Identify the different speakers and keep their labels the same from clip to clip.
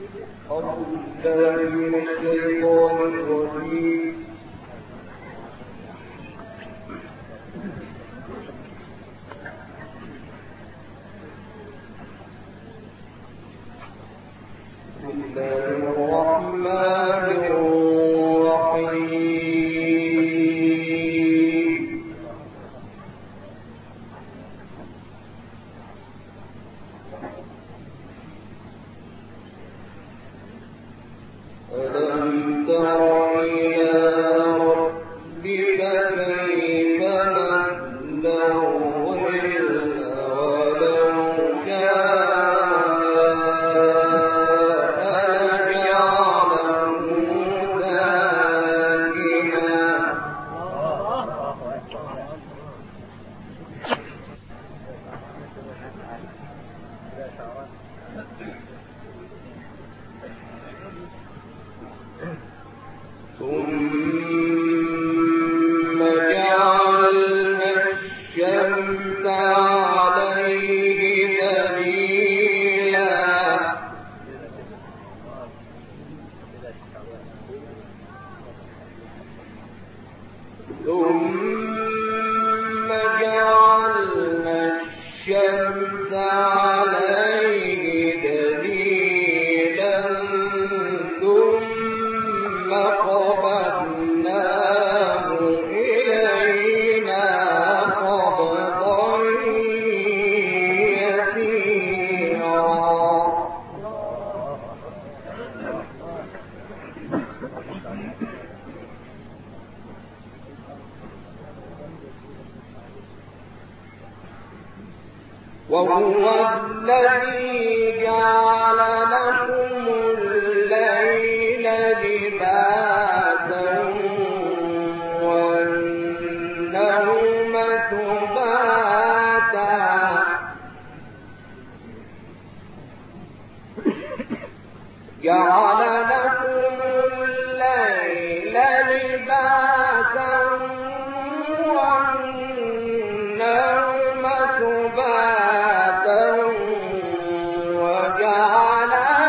Speaker 1: وهو الذي جعل لكم الليل لباسا والنوم سباتا جعل لكم الليل لباسا والنوم سباتا وجعل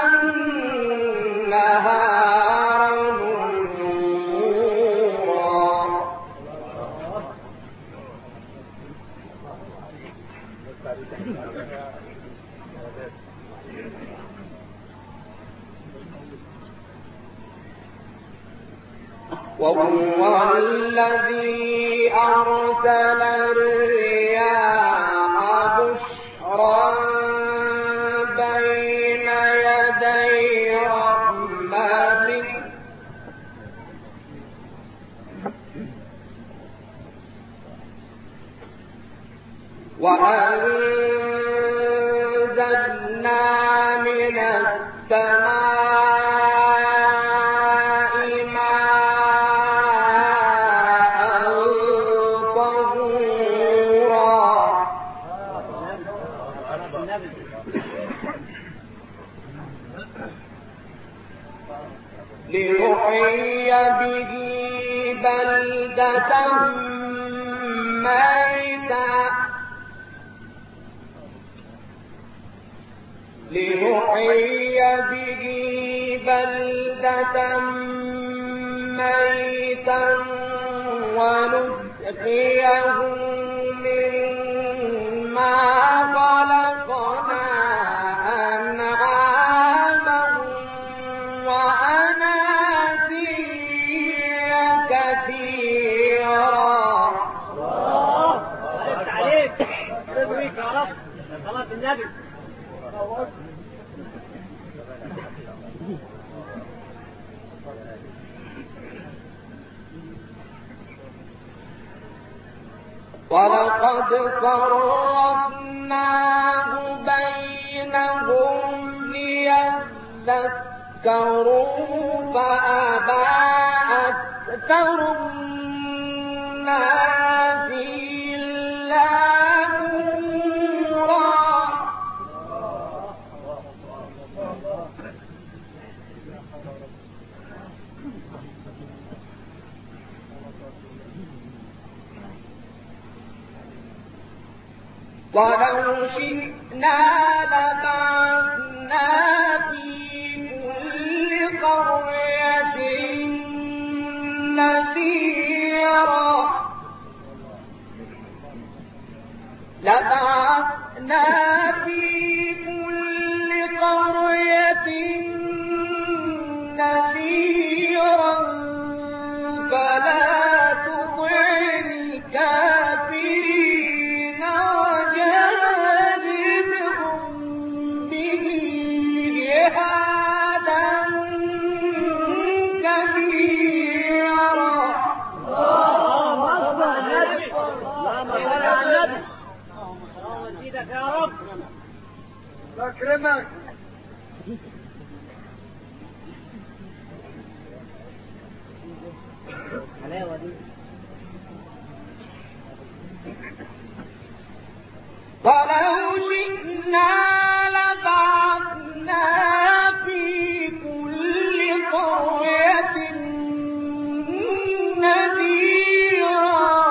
Speaker 1: النهار نشورا وهو الذي أرسل الرياح بشرا بين يدي رحمته وأنزلنا من السماء ماء طهورا لنحيي به بلدة ميتا لنحيي به بلدة ميتا ونسقيه مما خلقنا أنعاما وأناسيا كثيرا. الله عليك تبريك يا رب صلاة النبي. ولقد صرفناه بينهم ليذكروا فأبى أكثر الناس إلا كفورا. ولو شئنا لبعثنا في نذيرا فلا تطع الكافرين وجاهدهم به جهادا كبيرا.
Speaker 2: اللهم صل على النبي، اللهم صل على النبي، اللهم نزيدك يا رب.
Speaker 3: أكرمك.
Speaker 2: حلاوة دي.
Speaker 1: ولو شئنا لبعثنا في كل قرية نذيرا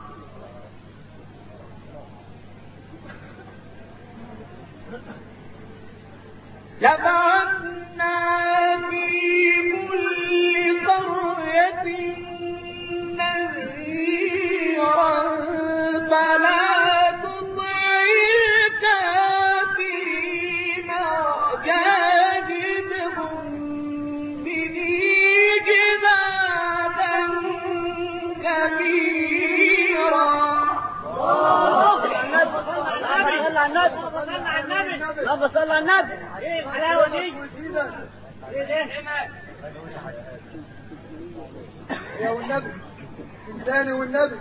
Speaker 1: فلا تطع الكافرين وجاهدهم به جهادا كبيرا.
Speaker 2: اللهم صل على النبي. ايه الحلاوه دي؟ ايه
Speaker 3: يا والنبي الثاني والنبي.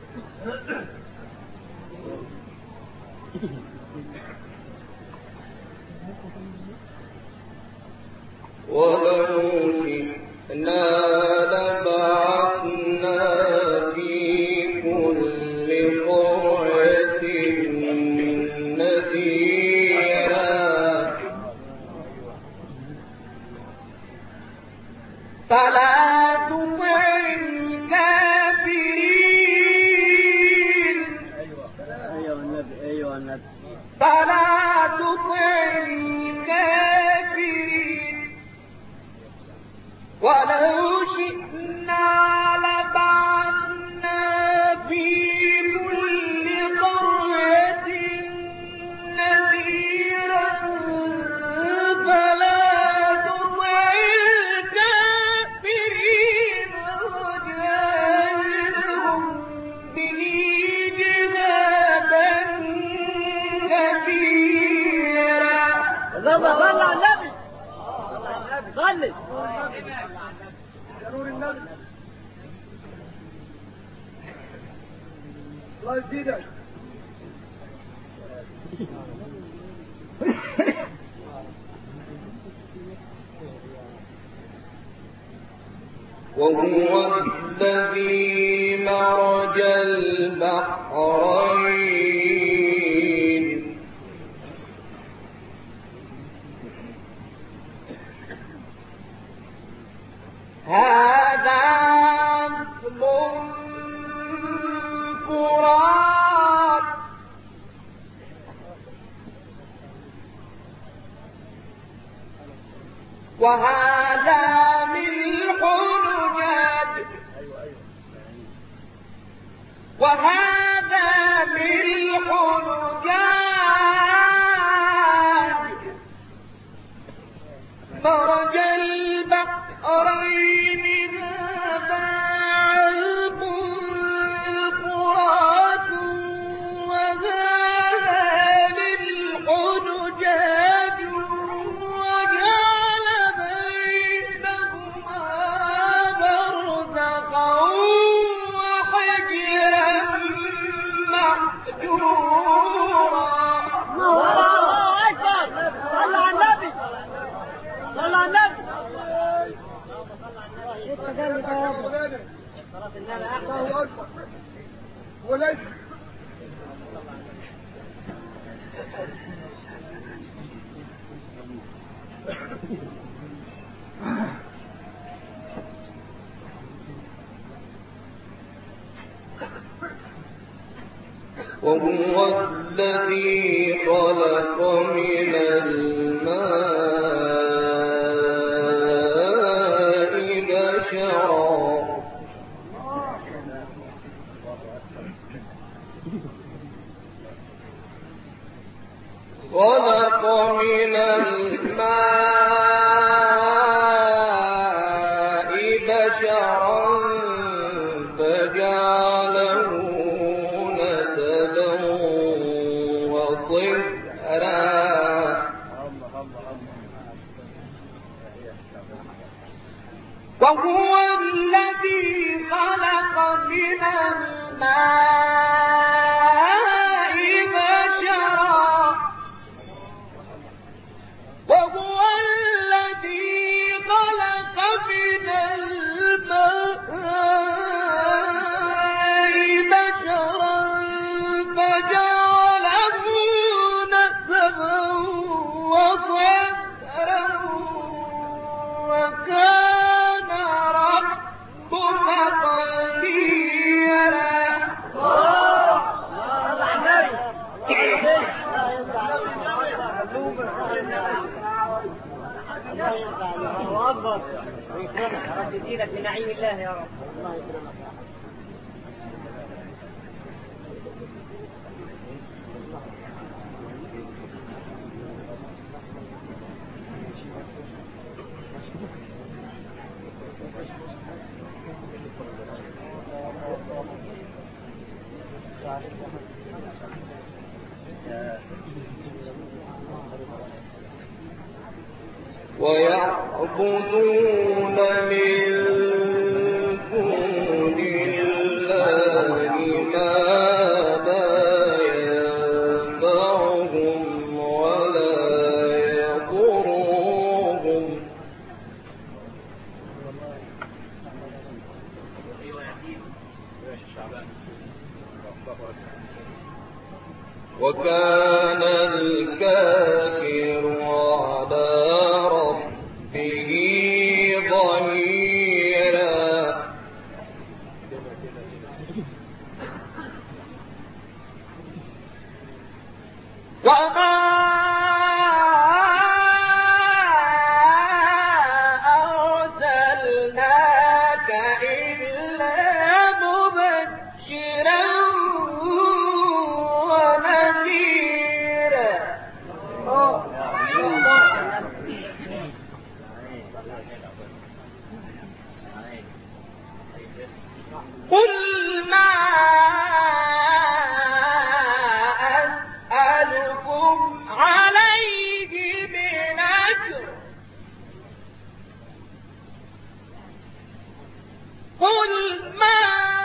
Speaker 1: ولو شئنا لبعثنا في كل قرية نذيرا فلا تطع الكافرين فلا تطع الكافرين ولو شئنا لبعثنا في كل قرية نذيرا فلا تطع الكافرين وجاهدهم به جهادا كبيرا.
Speaker 2: اللهم صل على النبي. صلي.
Speaker 3: يا نور النبي. الله يزيدك.
Speaker 1: وهو الذي مرج البحرين هذا عذب فرات وهذا ملح أجاج وهذا ملح أجاج مرج البحرين هذا عذب فرات وهذا ملح أجاج وجعل بينهما برزخا وحجرا محجورا.
Speaker 2: الله اكبر. صل على النبي. صل على النبي.
Speaker 3: الله أكبر. وليس
Speaker 1: وهو الذي خلق من الماء بشرا خلق من الماء وهو الذي خلق من الماء بشرا وهو الذي خلق من الماء بشرا فجعله نسبا وصهرا وكان ربك قديرا.
Speaker 2: الله أكبر ويكرمك رب يزيدك من نعيم الله يا رب. الله يكرمك.
Speaker 1: ويعبدون من دون الله ما لا ينفعهم ولا يضرهم وكان الكافر على ربه ظهيرا. وما أرسلناك إلا مبشرا ونذيرا. قل ما أسألكم عليه من أجر قل ما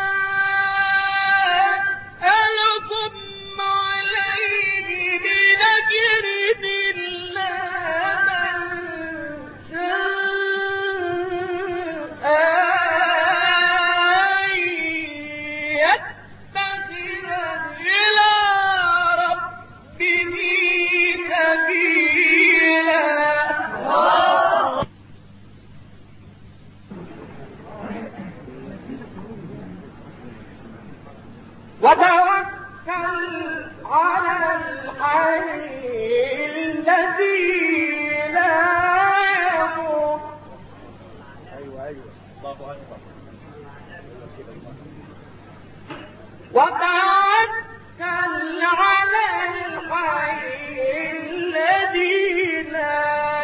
Speaker 1: أسألكم عليه من أجر إلا من وتوكل على الحي الذي لا يموت. وتوكل على الحي الذي لا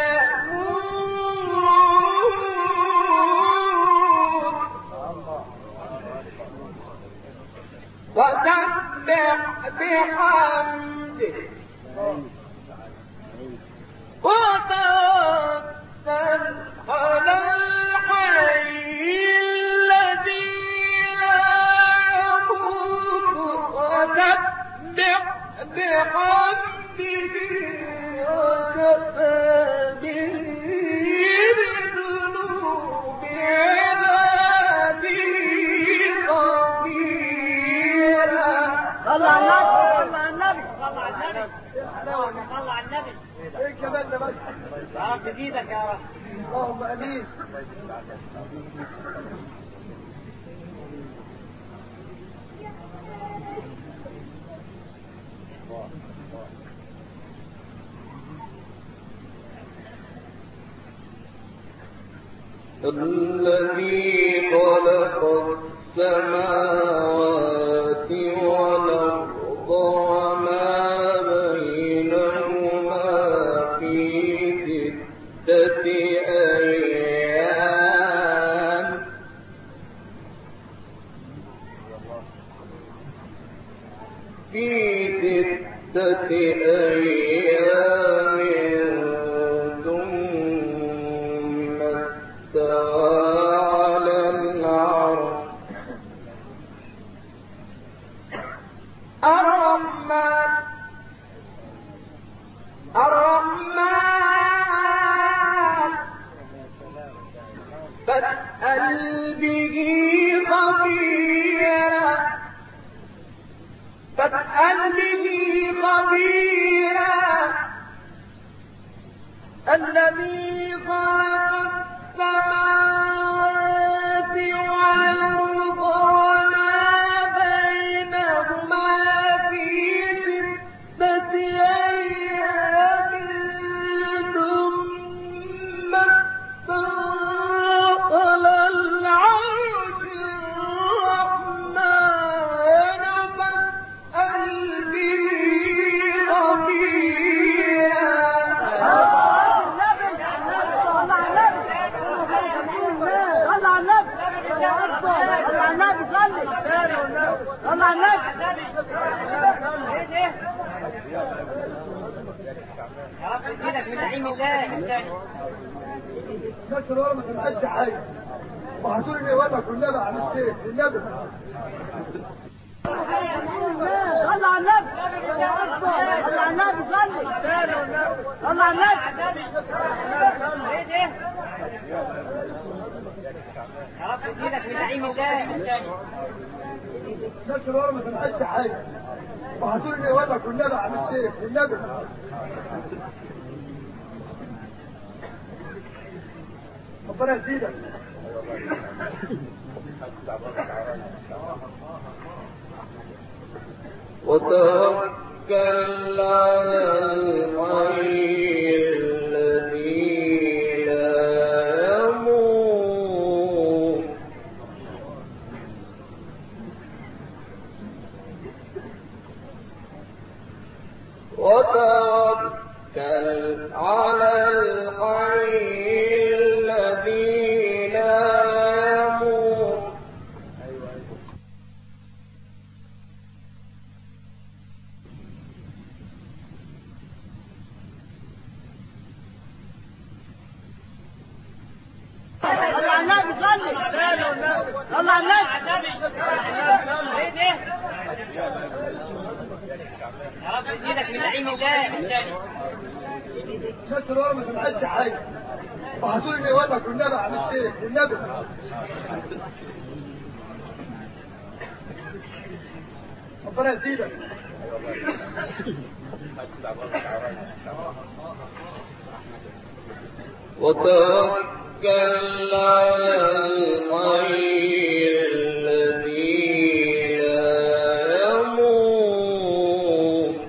Speaker 1: وسبح بحمده وتوكل على الحي الذي لا يموت وسبح بحمده وكفى به بذنوب عباده خبيرا.
Speaker 2: صلى على النبي صلى على النبي.
Speaker 3: ايه كمان ده بس.
Speaker 2: يا رب يزيدك يا رب.
Speaker 3: اللهم امين.
Speaker 1: الذي خلق السماوات والأرض وما بينهما في 6 أيام في 6 أيام ثم فاسأل به خبيرا الذي خلق السماوات والأرض وما بينهما في 6 أيام ثم استوى على العرش الرحمن فاسأل به
Speaker 3: ناس الورا ما تبقاش حاجه وهتقولي ولا كلنا عن الشيخ النبي
Speaker 2: صلى على النبي صلى على النبي صلى على النبي يا رب تزيدك من نعيم الله
Speaker 3: ناس الورا ما تبقاش حاجه وهتقولي ولا كلنا عن الشيخ النبي ربنا يزيدك
Speaker 1: وتوكل على الحي الذي لا يموت وتوكل على الحي الذي لا يموت
Speaker 2: صلى على النبي صلى صلى على النبي يا رب تزيدك من نعيم الله
Speaker 3: ناس الورا ما تبقاش حاجه وهتقولي ولا كلنا عن الشيخ النبي ربنا يزيدك
Speaker 1: وتوكل على الحي الذي لا يموت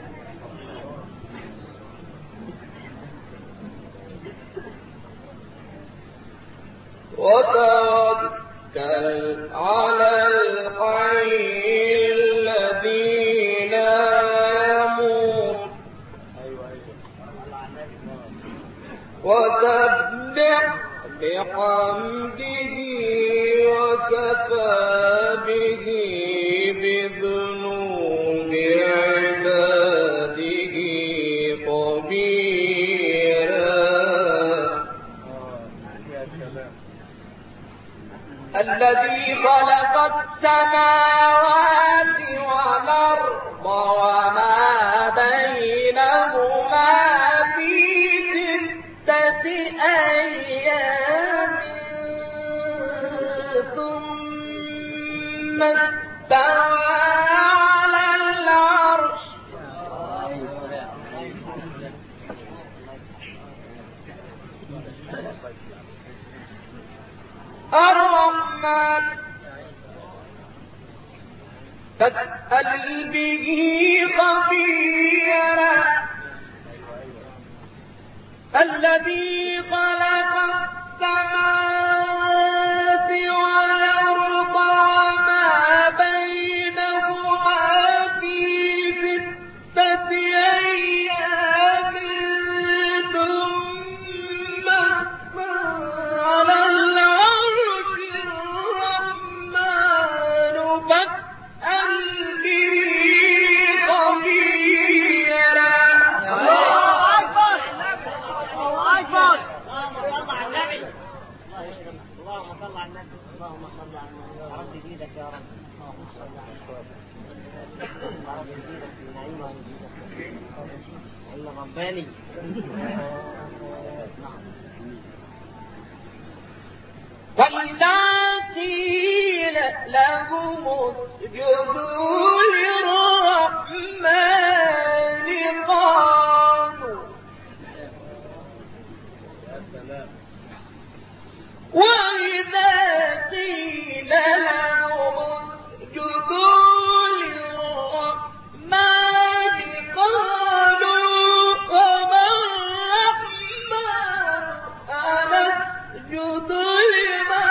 Speaker 1: وتوكل على الحي الذي لا يموت وسبح بحمده وكفى به بذنوب عباده خبيرا الذي خلق السماوات والأرض وما بينهما في 6 أيام ثم استوى على العرش الرحمن فاسأل به خبيرا الذي خلق السماوات والأرض وما بينهما في 6 أيام ثم استوى على العرش الرحمن فاسأل به خبيرا اللهم صل على النبي اللهم صل على النبي يا رب يزيدك يا رب اللهم صل على النبي يا رب يزيدك في نعيم ويزيدك الا رباني نعم
Speaker 2: لهم اسجدوا للرحمن قالوا وإذا قيل لهم اسجدوا للرحمن قالوا وما الرحمن أنسجد لما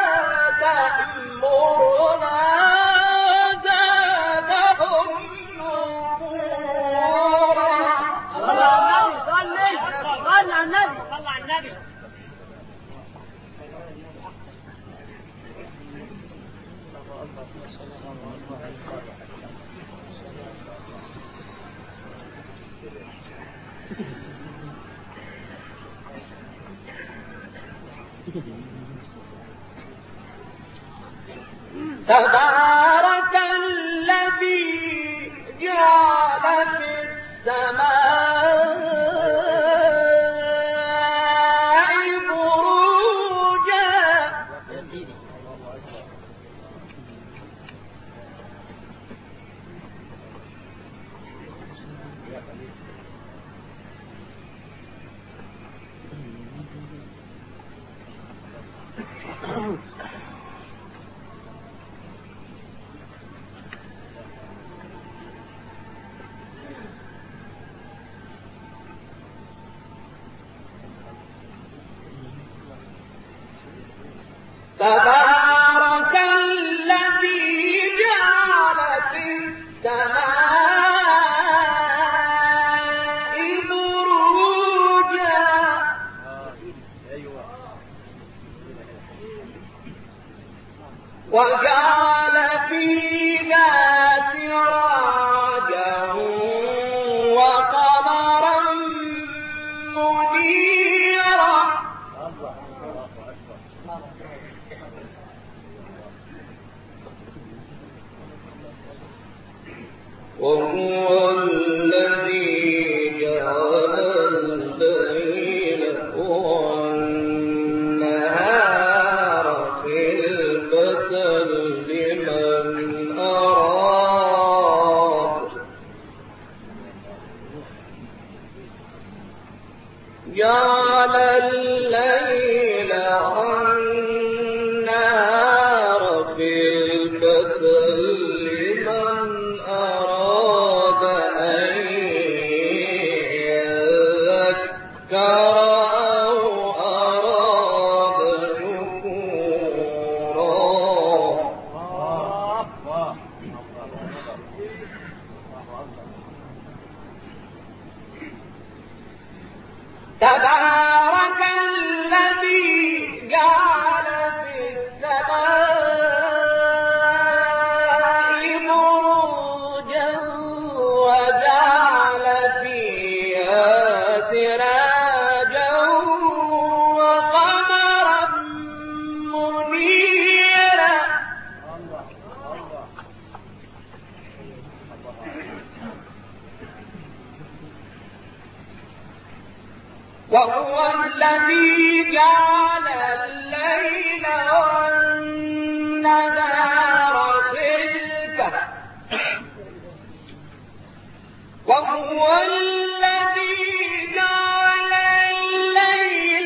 Speaker 2: تأمرنا زادهم نفورا.
Speaker 1: صلى على النبي صلى على النبي.
Speaker 2: تبارك الذي جعل في السماء بروجا تبارك الذي جعل في السماء بروجا وجعل فيها سراجا وقمرا منيرا. وهو الذي جعل الليل والنهار خلفة لمن أراد جعل الليل والنهار خلفة لمن أراد أن يذكر أو أراد شكورا. تبارك الذي جعل في السماء بروجا وجعل فيها سراجا وقمرا منيرا. وهو الذي جعل الليل والنهار خلفة وهو الذي جعل الليل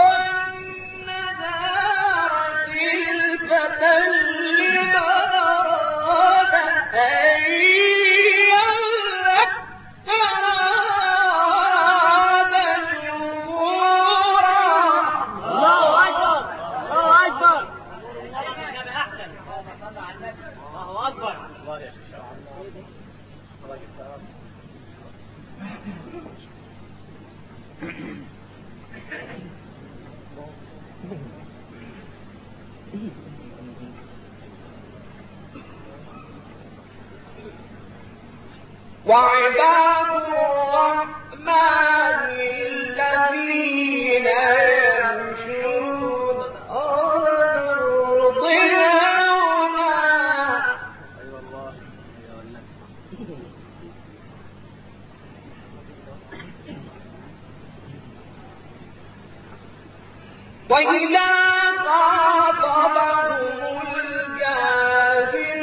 Speaker 2: والنهار خلفة لمن أراد أن وعباد الرحمن الذين يمشون على الأرض هونا وإذا خاطبهم الجاهلون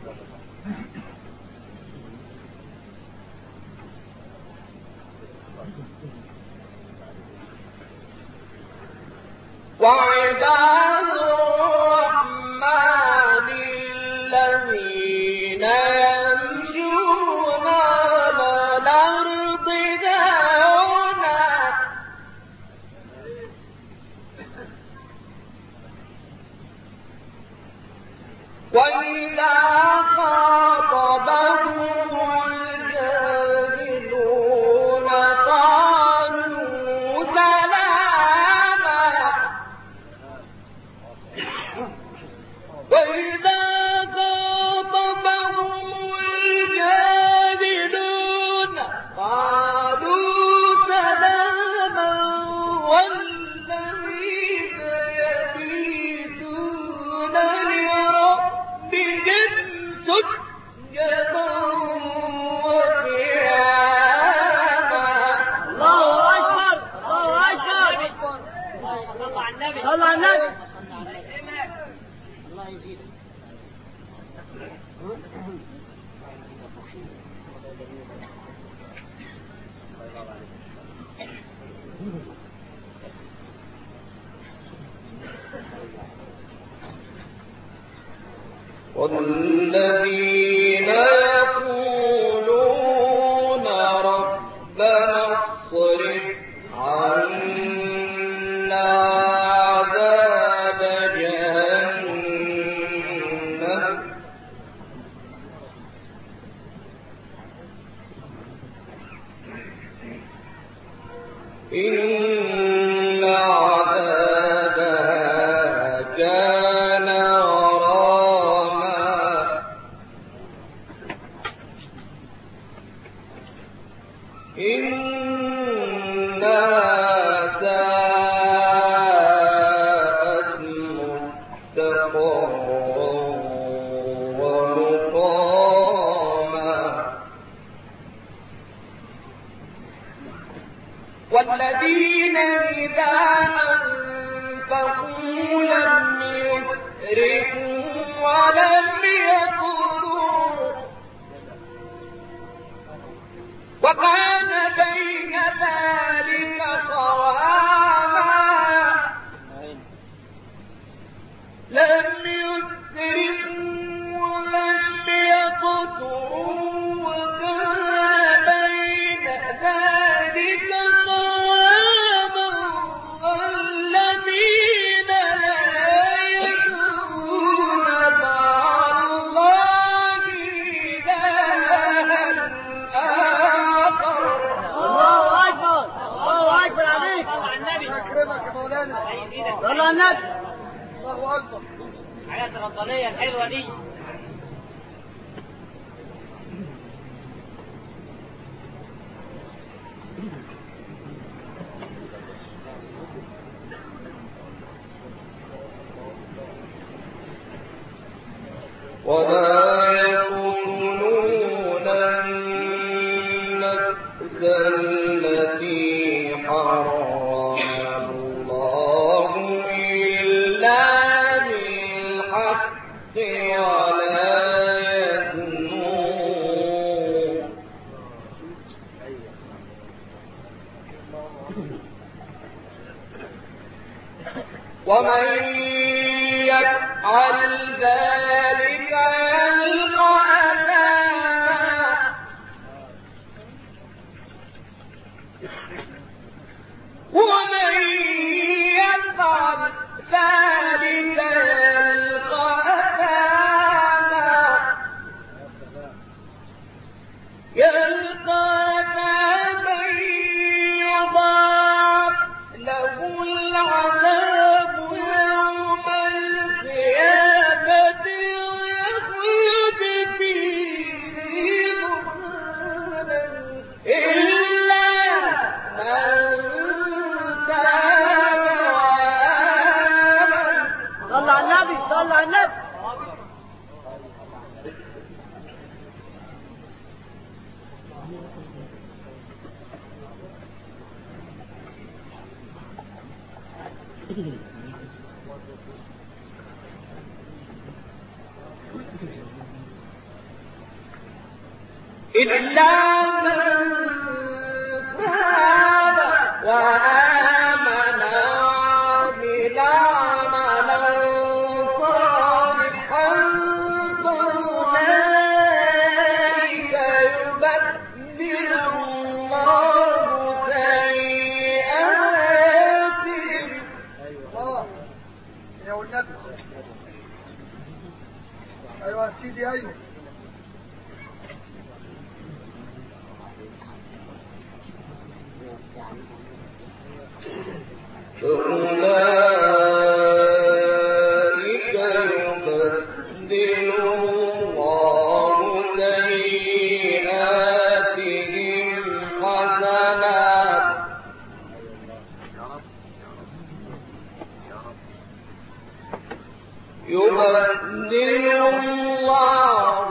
Speaker 2: وعباد الرحمن الذين يمشون على الأرض هونا وإذا خاطبهم الجاهلون قالوا سلاما وإذا خاطبهم الجاهلون قالوا سلاما والذين يبيتون لربهم سجدا وقياما.
Speaker 1: الله أكبر الله أكبر. صلى على النبي صلى على النبي. الله يزيدك.
Speaker 2: والذين يقولون ربنا اصرف عنا عذاب جهنم إن عذابها كان غراما إنها ساءت مستقرا ومقاما. والذين إذا أنفقوا لم يسرفوا ولم يقتروا وكان بين ذلك قواما. لم يسرفوا ولم يقتروا وكان بين ذلك قواما. والذين لا يدعون مع الله إلها آخر.
Speaker 1: الله أكبر الله أكبر عليك. صلى على النبي.
Speaker 3: أكرمك يا مولانا.
Speaker 1: صلى على النبي.
Speaker 3: الله أكبر.
Speaker 1: حياة الربانية الحلوة دي.
Speaker 2: ولا يقتلون النفس التي حرم الله إلا بالحق ولا يزنون ومن يفعل ذلك يلقى أثاما. ومن يفعل ذلك يلقى أثاما. يلقى أثاما يضاعف له العذاب يوم القيامة ويخلد فيه مهانا إلا من تاب وآمن.
Speaker 1: صلى على النبي صلى على النبي.
Speaker 2: إلا من تاب وآمن وعمل عملا صالحا فأولئك يبدل الله سيئاتهم.
Speaker 3: يا والنبي. ايوه يا سيدي ايوه.
Speaker 2: فأولئك يبدل الله سيئاتهم حسنات يبدل الله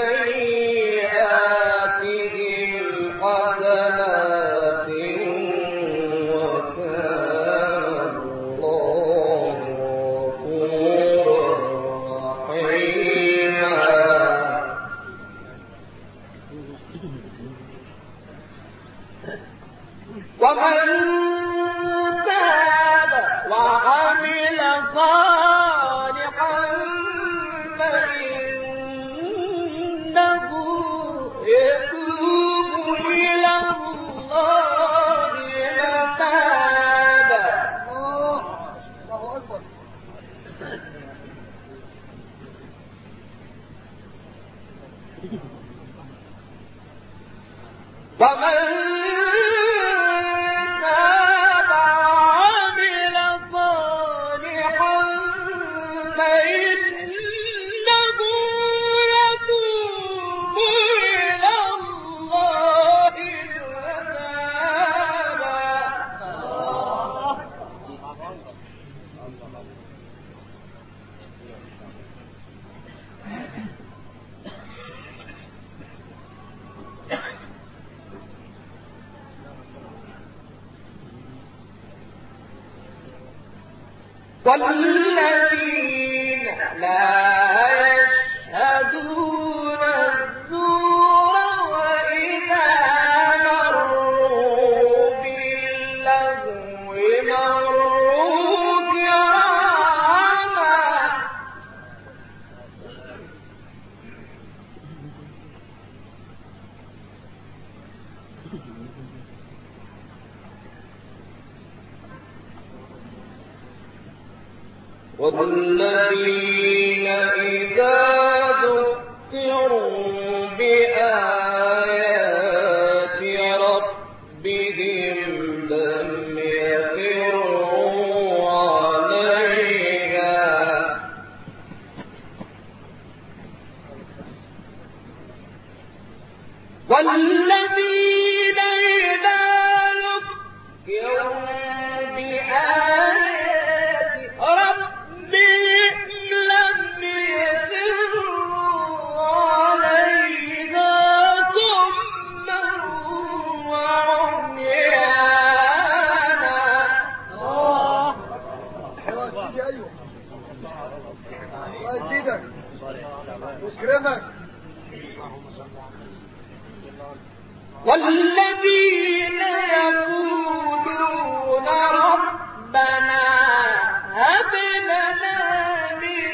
Speaker 2: سيئاتهم حسنات وكان الله غفورا رحيما. ومن تاب وعمل صالحا فإنه يتوب إلى الله متابا.
Speaker 3: الله اكبر.
Speaker 2: ومن تاب وعمل صالحا فإنه يتوب إلى الله والذين لا يشهدون الزور وإذا مروا باللغو مروا كراما. والذين إذا ذكروا بآيات ربهم لم يخروا عليها والذين إذا ذكروا بآيات ربهم لم يخروا عليها صما وعميانا.
Speaker 3: ايوه يا سيدي ايوه. الله يزيدك ويكرمك.
Speaker 2: والذين يقولون ربنا هب لنا من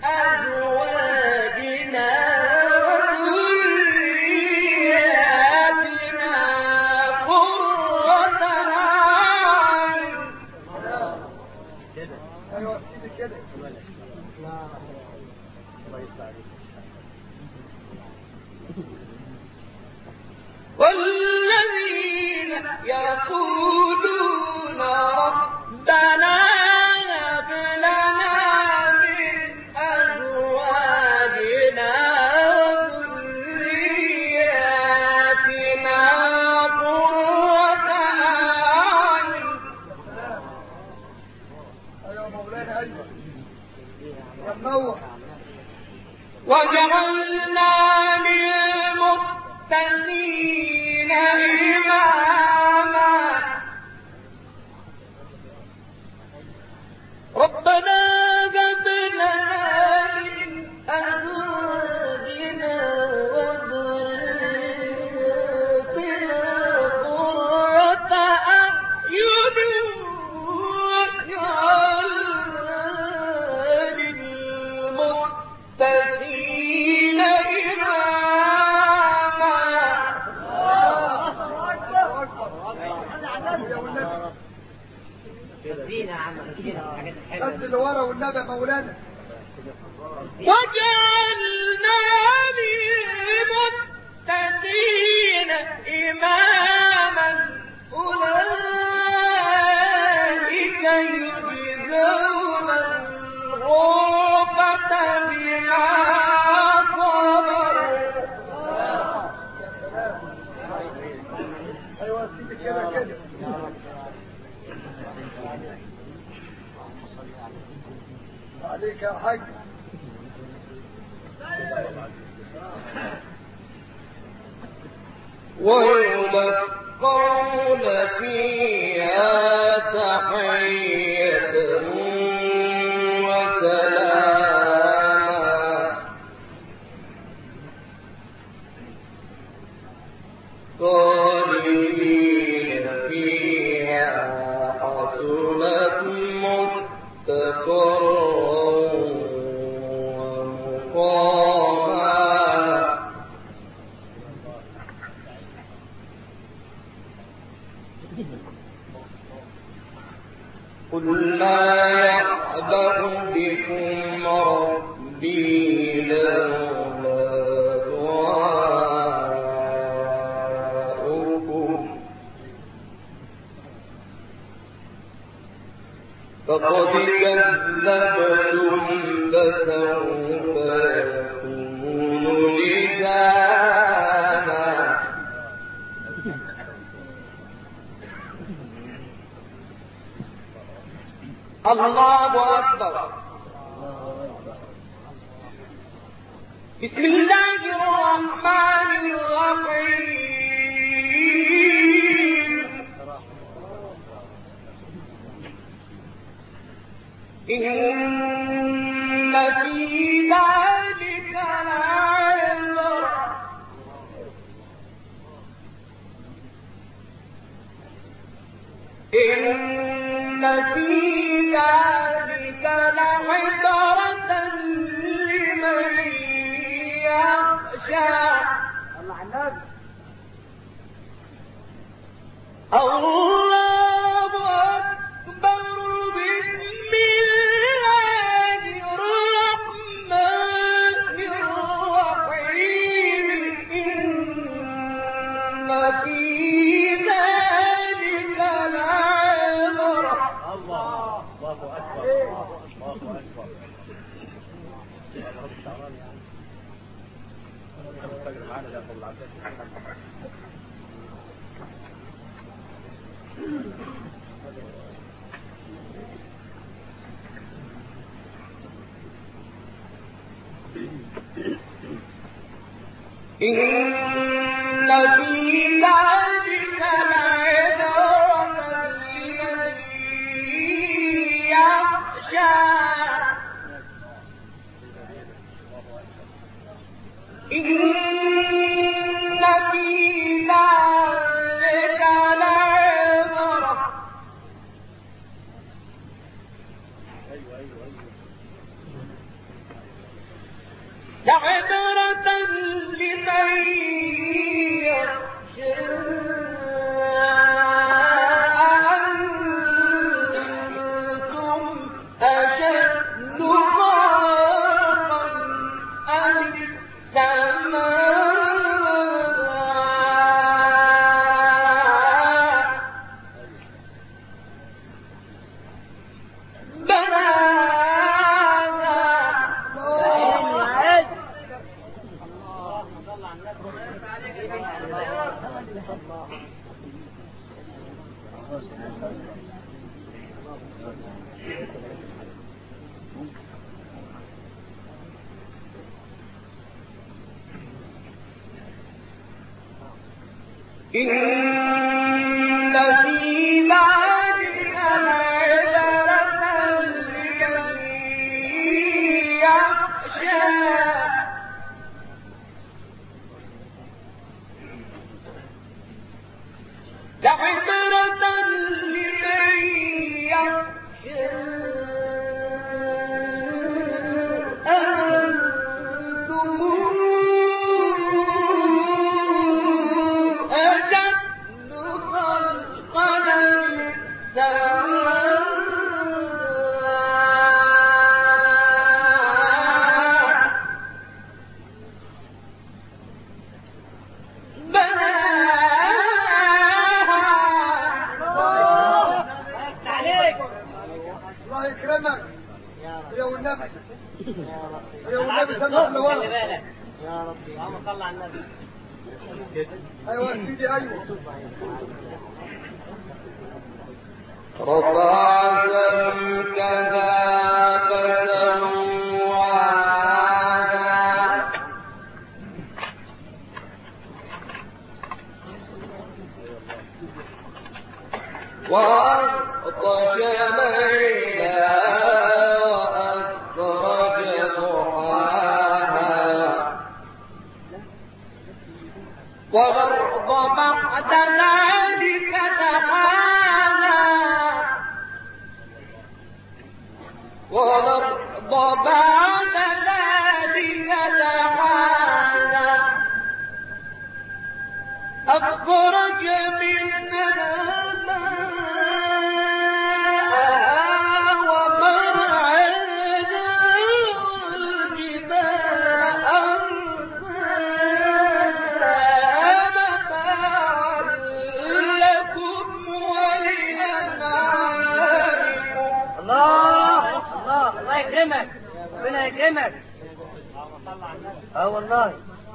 Speaker 2: أزواجنا وذرياتنا قرة أعين.
Speaker 3: ايوه يا سيدي كده.
Speaker 2: والذين يقولون ربنا هب لنا من أزواجنا وذرياتنا قرة أعين.
Speaker 3: ايوه مولانا ايوه. يا منور.
Speaker 2: وجعلنا للمتقين إماما. ربنا هب لنا من أزواجنا وذرياتنا
Speaker 1: ادينا يا عم ادينا الحاجات الحلوه
Speaker 3: بس اللي ورا والنبي مولانا.
Speaker 2: وجعلنا للمتقين إماما أولئك يجزون الغرفة بما صبروا.
Speaker 3: ايوه سيدي كده كده. عليك يا حاج.
Speaker 2: ويلقون فيها تحية وسلاما خالدين فيها حسنت مستقرا ومقاما. قل ما يعبأ بكم ربي لولا دعاؤكم فقد كذبتم فسوف يكون لزاما. الله أكبر. بسم الله الرحمن الرحيم. إن في ذلك لعبرة إن في ذلك لعبرة لمن يخشى. الله أكبر. بسم الله الرحمن الرحيم. إن في ذلك لعبرة.
Speaker 1: الله أكبر.
Speaker 2: إن في ذلك لعبرة لمن يخشى. إن في ذلك لعبرة لمن يخشى. أنتم أشد خلقا أم السماء إن في ذلك لعبرة لمن يخشى. لعبرة لمن يخشى. أنتم أشد خلقا من السماء
Speaker 3: والنبي سمع لورا.
Speaker 1: خلي بالك يا ربي اللهم صل على النبي.
Speaker 3: ايوه يا سيدي ايوه.
Speaker 2: رفع سمكها فسواها وأغطش ليلها وأخرج ضحاها والأرض بعد ذلك دحاها والأرض بعد ذلك دحاها أخرج منها ماءها ومرعاها والجبال أرساها متاعا لكم ولأنعامكم.
Speaker 1: الله يكرمك ربنا يكرمك. والله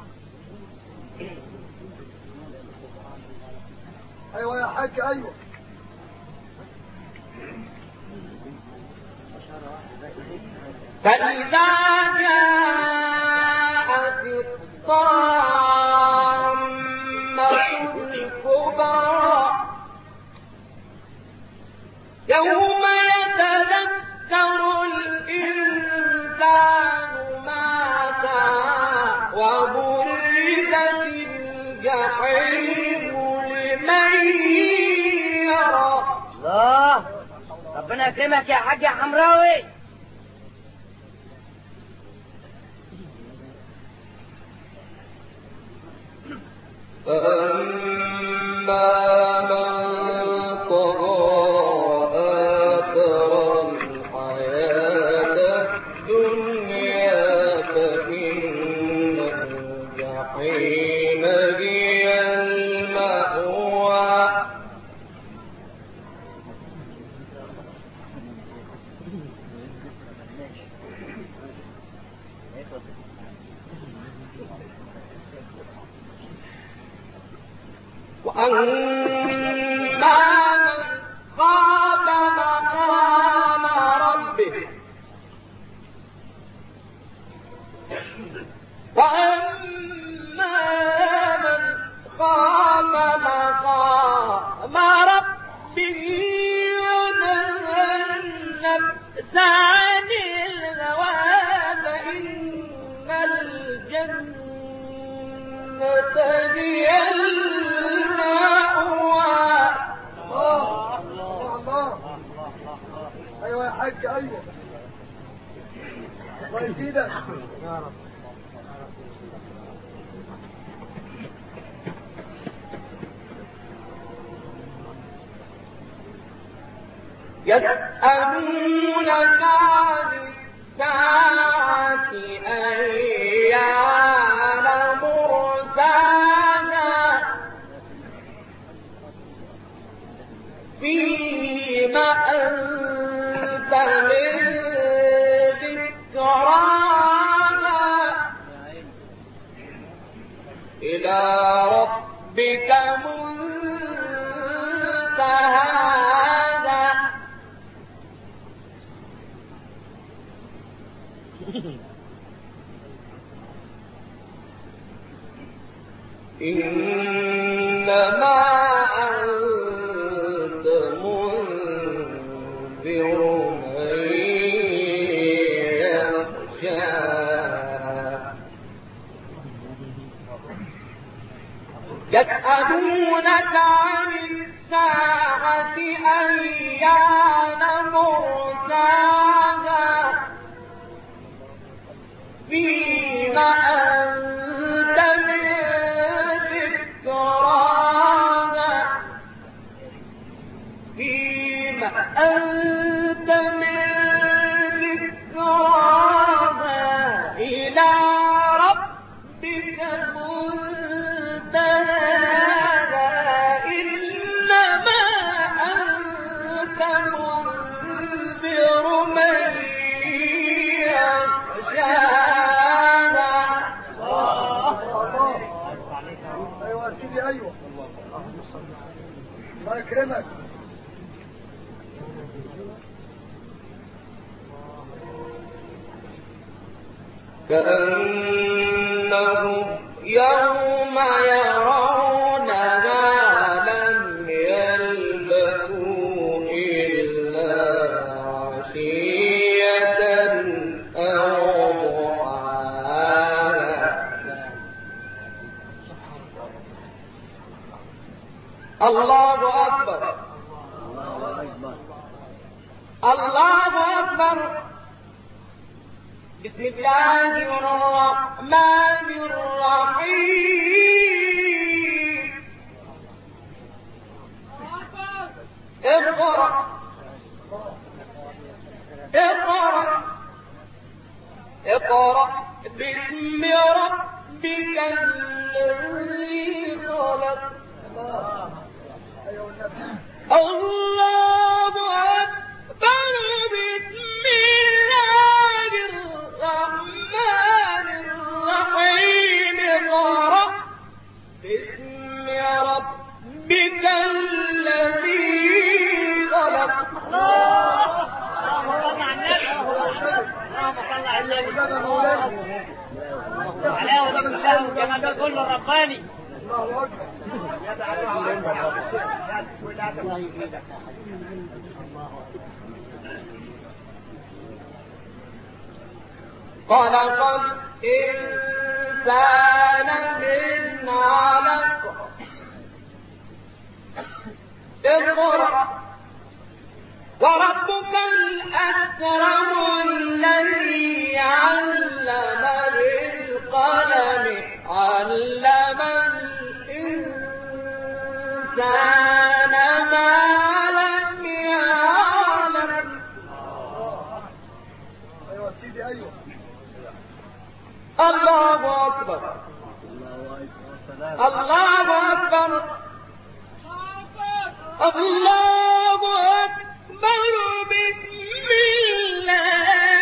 Speaker 3: ايوه يا حاج ايوه.
Speaker 2: فإذا جاءت الطامة الكبرى يوم يتذكر الإنسان ما سعى وبرزت الجحيم لمن يرى.
Speaker 1: الله ربنا يكرمك يا حاج يا حمراوي.
Speaker 2: فأما من طغى وآثر الحياة الدنيا فإن الجحيم هي المأوى. وأما من خاف مقام ربه وأما من خاف مقام ربه ونهى النفس عن الهوى فإن الجنة هي
Speaker 3: ايوه يا حاج ايوه. الله يزيدك
Speaker 1: يا رب.
Speaker 2: يسألونك عن الساعة أيان مرساها فيما أنت من ذكراها إلى ربك منتهاها. إنما أنت منذر من يخشاها. يسألونك عن الساعة أيان مرساها فيما أنت من ذكراها فيما أنت من ذكراها إلى ربك منتهاها. إنما أنت منذر من يخشاها.
Speaker 3: يكرمك.
Speaker 2: كأنهم يوم يرونها لم يلبثوا إلا عشية أو ضحاها. الله أكبر الله أكبر. بسم الله الرحمن الرحيم. اقرأ اقرأ اقرأ باسم ربك الذي خلق. الله أكبر. بسم الله الرحمن الرحيم. اقرأ باسم ربك الذي خلق.
Speaker 1: اللهم صل على النبي. حلاوة الله وجمال كله رباني.
Speaker 3: الله أكبر.
Speaker 2: خلق الإنسان من علق. اقرأ وربك الأكرم الذي علم بالقلم علم الإنسان ما لم يعلم.
Speaker 3: أيوة سيدي أيوة.
Speaker 2: الله أكبر الله أكبر الله أكبر. بسم الله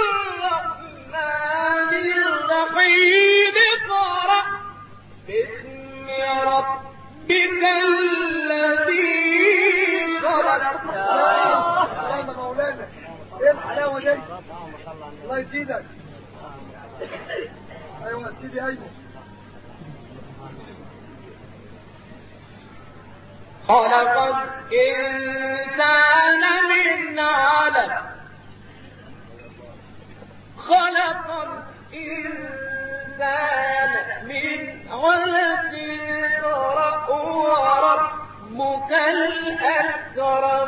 Speaker 2: الرحمن الرحيم. اقرأ باسم ربك الذي خلق.
Speaker 3: الله مولانا. ايه الحلاوة دي؟ الله يزيدك. ايوه سيدي ايوه.
Speaker 2: خلق الإنسان من علق. خلق الإنسان من علق. اقرأ وربك الأكرم